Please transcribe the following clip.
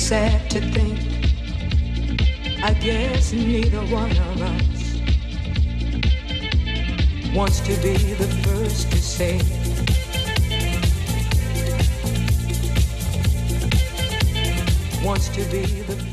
sad to think, I guess neither one of us wants to be the first to say wants to be the